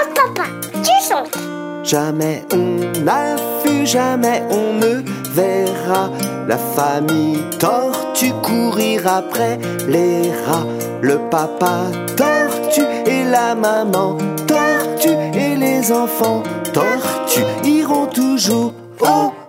papa, tu chantes. Jamais on n'a vu, jamais on ne verra la famille tortue courir après les rats. Le papa tortue et la maman tortue et les enfants tortues iront toujours au